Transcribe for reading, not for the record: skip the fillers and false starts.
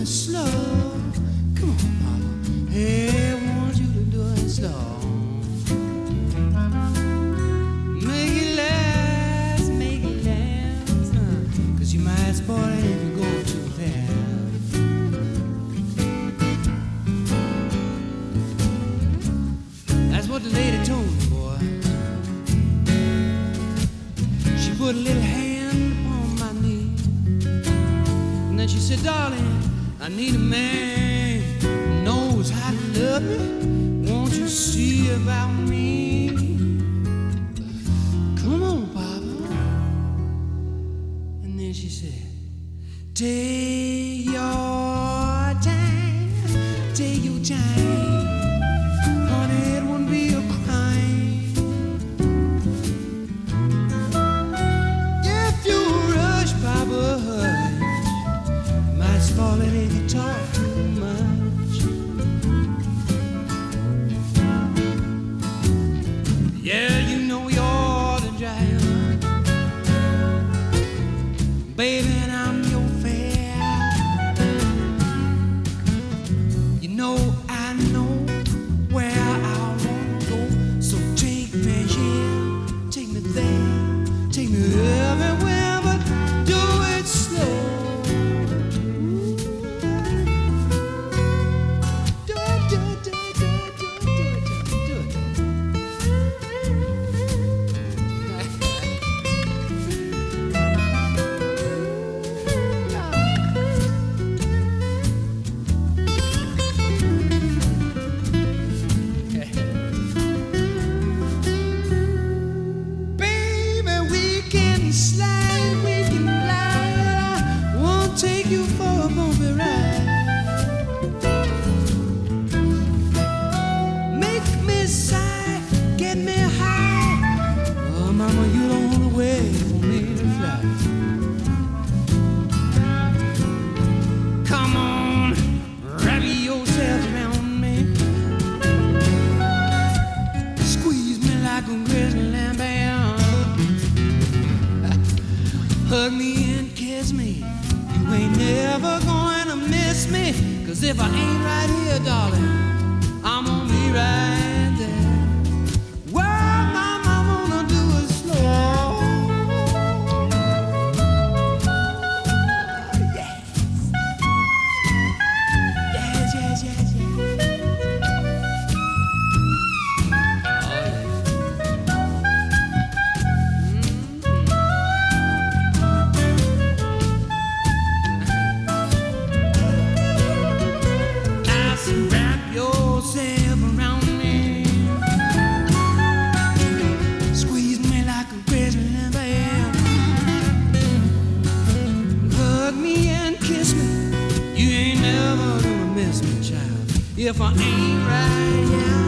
slow. Come on, mama. Hey, I want you to do it slow. Make it last, huh? 'Cause you might spoil it if you go too fast. That's what the lady told me, boy. She put a little hand upon my knee, and then she said, darling, I need a man who knows how to love me. Won't you see about me? Come on, Papa. And then she said, take your time, take your time. Honey, it won't be a crime if you rush, Papa, hush. Might spoil it if you talk too much. Yeah, you know you're the giant, baby, and I'm your fair. You know I know where I wanna go, so take me here, take me there, take me everywhere, but do it slow. Do it, do it, do it, do it, do it, do it, do it. Baby, we can slide, we can glide. I won't take you for a bumpy ride. Make me sigh, get me high. Oh, mama, you don't wanna wait for me to fly. Come on, wrap yourself around me. Squeeze me like a grizzly lamb. Hug me and kiss me. You ain't never going to miss me. 'Cause if I ain't right here, darling, I'm gonna be right there. Well, mama, I wanna do it slow. Yes. Yes, yes, yes, yes. Oh, yeah. Wrap yourself around me. Squeeze me like a grizzly lamb. Hug me and kiss me. You ain't never gonna miss me, child. If I ain't right, yeah.